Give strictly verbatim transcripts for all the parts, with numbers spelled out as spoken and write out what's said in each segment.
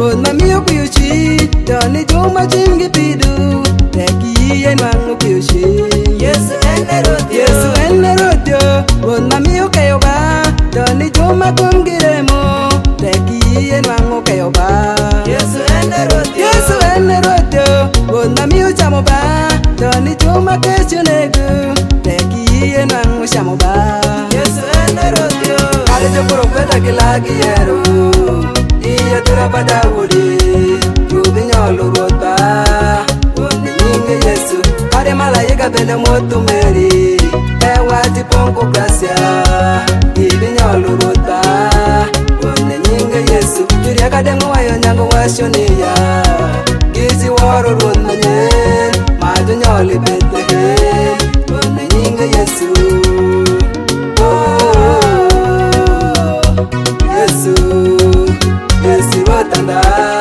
Won mamiyo kuyuchi Doni juma chingi pidu Teki yen wangu kuyuchi Yesu ene rodio Yesu ene rodio Won mamiyo kayoba Doni juma kumgiremo Teki yen wangu kayoba Yesu ene rodio Yesu ene rodio Won mamiyo chamoba Doni juma kechunegu Teki yen wangu chamoba Yesu ene rodio Kale jo profeta kilagi yero Iya tura pada wudi Yubi nyolo rota Woni nyinge Yesu Kare malayika bende motu meri Ewa tiponko gracia Ibi nyolo rota Woni nyinge Yesu Yuri akadengo wayo nyango washoniya Gizi waro rota nye Maju nyoli bete Woni nyinge Yesu Tanda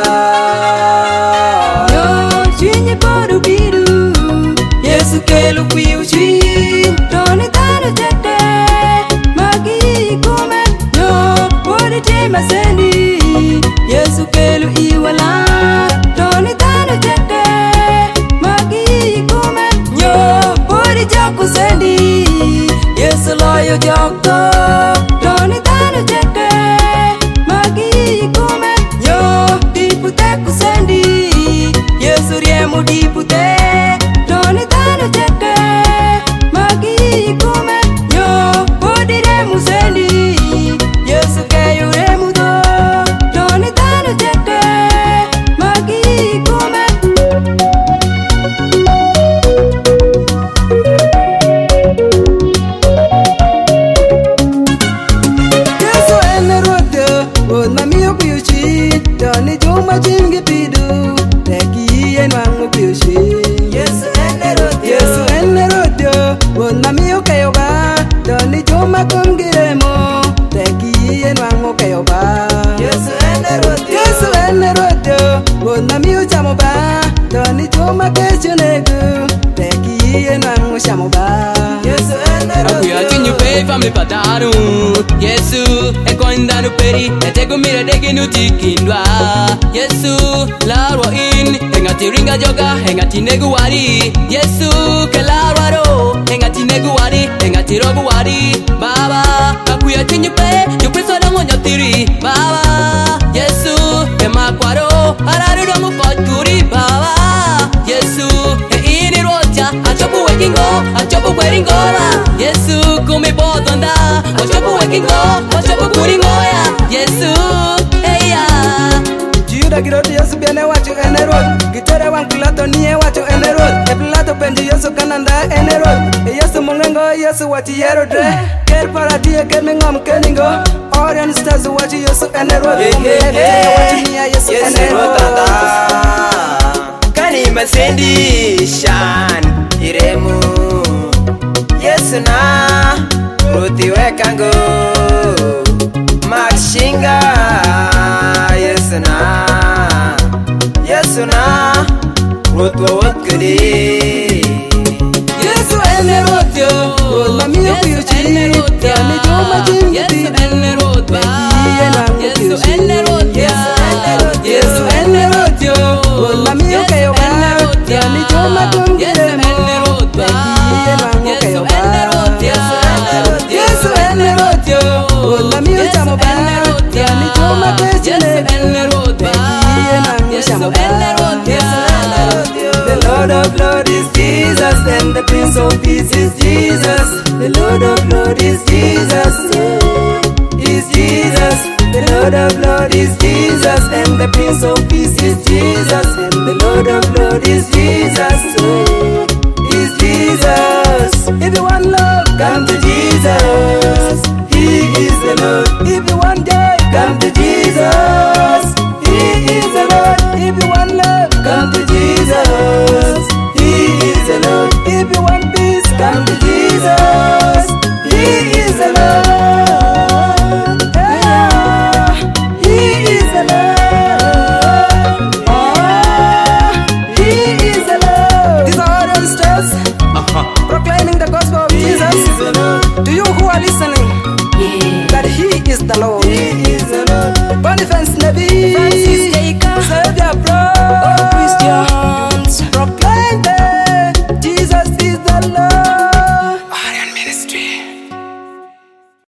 Yo chinyi poru biru Yesu kelu kuyuchi Toni tano jete Magi kume Yo pori tima sendi Yesu kelu iwala Toni tano jete Magi kume Yo pori jaku sendi Yesu loyo jokto Toni tano jete Magi kume Dipute kusendi Yesu riemu dipute Toni tano jete Magi kume Yo podi remu sendi Yesu keyu remu do Toni tano jete Magi kume Yesu ene rodio Won mamiyo kuyuchi Doni juma chingi pidu Teki yen wangu kuyuchi Yesu ene rodio Yesu ene rodio Won mamiyo kayoba Doni juma kumgiremo Teki yen wangu kayoba Yesu ene rodio Yesu ene rodio Won mamiyo chamoba Doni juma kechunegu Teki yen wangu chamoba Yesu ene rodio Akuya chinyu pay family pataru Yesu eko indanu peri Etego mira dege nutikindwa Yesu larwa in Hengati ringa joga Hengati negu wari Yesu ke larwa ro Hengati negu wari Hengati rogu wari Baba Akuya chinyu pay Yupiso dongo nyotiri Baba Yesu ke makwaro Araru dongo kotkuri Baba Yesu e ini roja Achopu wekingo Achopu kweringola Yesu kumi bodonda Achopu wekingo Achopu kuringoya Yesu eya Juda giroti Yesu biene wacho ene road Gitere wang Pilato niye wacho ene road E Pilato penji Yesu kananda ene road E Yesu mungengo Yesu wachi yero dre Ker paratie ker mingom keningo Orion stars wachi Yesu ene road Umele wachi niya Yesu ene road Kani masendi shan iremu Yesu na ruti wekango Makshinga Yesu na Yesu na ruti wawakuli Yesu ene road yo Mamiyo kuyuchi Yani juma jingi Yesu ene road ba Yesu ene road Yesu ene road Yesu ene road yo Mamiyo kayoba Yani juma kumgiremo Yesu ene road Yesu ene road yo Mamiyo chamoba Yani juma kechunegu Teki yen wangu chamoba The Lord of Lords is Jesus and the Prince of Peace is Jesus. The Lord of Lords is Jesus, is Jesus. The Lord of Lords is Jesus and the Prince of Peace is Jesus. And the Lord of Lords is Jesus, is Jesus. If you want love, come to Jesus. He is the Lord. If you want joy, come to Jesus. He is the Lord. If you want love, come to Jesus. He is the Lord. If you want peace, come to Jesus. He is the Lord. Yeah. He is the Lord. Oh, He is the Lord. These are all stars uh-huh. proclaiming the gospel of he Jesus. To you who are listening, yeah. that He is the Lord. He is the Lord. Boniface Nabi, Francis Keika, their pro